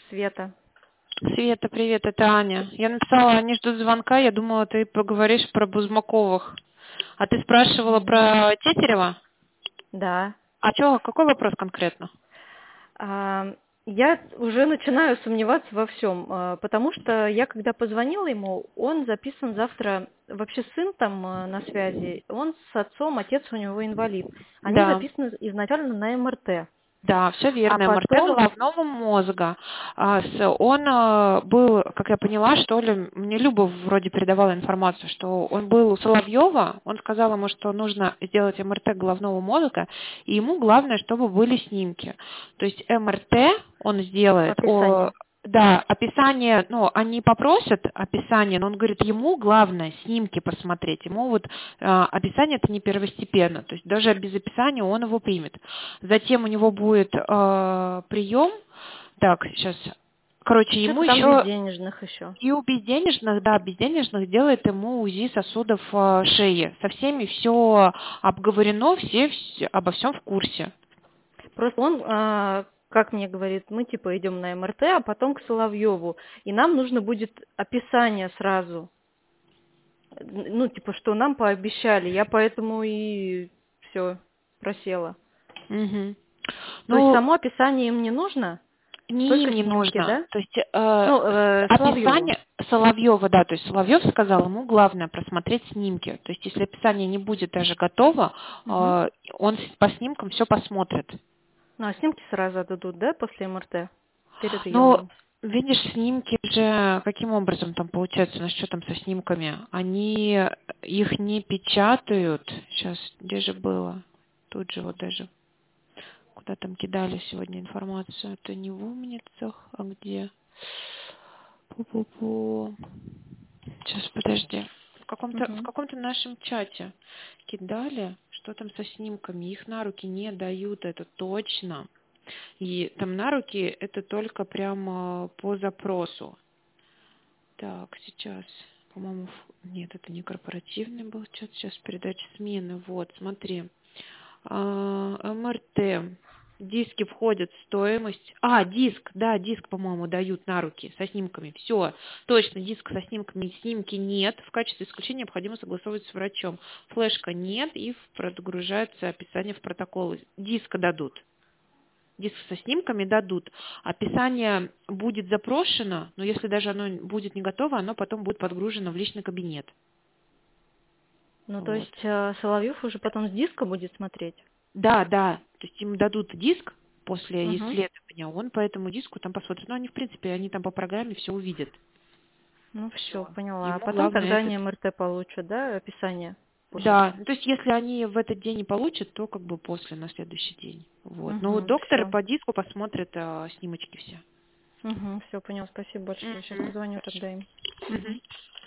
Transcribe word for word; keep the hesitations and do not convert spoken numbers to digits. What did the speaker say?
Света. Света, привет, это Аня. Я написала, они ждут звонка, я думала, ты поговоришь про Бузмаковых. А ты спрашивала Мгм. про Тетерева? Да. А чё, какой вопрос конкретно? А, Я уже начинаю сомневаться во всем, а, потому что я когда позвонила ему, он записан завтра, вообще сын там а, на связи, он с отцом, отец у него инвалид. Они Да, записаны изначально на МРТ. да, все А верно. МРТ потом, головного мозга. А, с- Он а, был, как я поняла, что ли, мне Люба вроде передавала информацию, что он был у Соловьева, он сказал ему, что нужно сделать МРТ головного мозга, и ему главное, чтобы были снимки. То есть МРТ он сделает, о, описание. да, описание, ну, они попросят описание, но он говорит, ему главное снимки посмотреть, ему вот а, описание это не первостепенно, то есть даже без описания он его примет. Затем у него будет э, прием, так, сейчас, короче, ему Что-то там без еще денежных еще. и у безденежных, да, безденежных делает ему УЗИ сосудов э, шеи. Со всеми все обговорено, все, все обо всем в курсе. Просто он, а, как мне говорит, мы типа идем на МРТ, а потом к Соловьеву, и нам нужно будет описание сразу. Ну, типа, что нам пообещали. Я поэтому и все просела. Мгм. То есть Ну, само описание им не нужно, не им только не снимки, нужно. да? То есть э, Ну, э, Соловьеву. описание Соловьева, да, то есть Соловьев сказал, ему главное просмотреть снимки. То есть если описание не будет даже готово, Мгм. э, он с- по снимкам все посмотрит. Ну, а снимки сразу дадут, да, после МРТ? Перед Ну, приемом. видишь, снимки же, каким образом там получается, на что там со снимками? Они их не печатают. Сейчас, где же было? Тут же вот даже, куда там кидали сегодня информацию. Это не в умницах, а где? Пу-пу-пу. Сейчас, подожди. В каком-то в Мгм. каком-то нашем чате кидали, что там со снимками. Их на руки не дают, это точно. И там на руки это только прямо по запросу. Так, сейчас, по-моему, ф- нет, это не корпоративный был чат, сейчас передача смены. Вот, смотри. А, МРТ. Диски входят в стоимость. А, диск, да, диск, по-моему, дают на руки со снимками. Все, точно, диск со снимками. Снимки нет. В качестве исключения необходимо согласовывать с врачом. Флешка нет и в- прогружается описание в протоколы. Диска дадут. Диск со снимками дадут. Описание будет запрошено, но если даже оно будет не готово, оно потом будет подгружено в личный кабинет. Ну, то Вот. есть э, Соловьев уже потом с диска будет смотреть? Да, да. То есть им дадут диск после Угу. исследования, он по этому диску там посмотрит. Ну, они, в принципе, они там по программе все увидят. Ну, все, Все. поняла. А Ему потом главное тогда этот. они МРТ получат, да, описание после? Да, ну, то есть если они в этот день не получат, то как бы после, на следующий день. Вот. Но вот Угу, доктор все. по диску посмотрит а, снимочки все. Угу, все, поняла. Спасибо большое. Сейчас Мгм. позвоню Хорошо. тогда им. Мгм. Угу.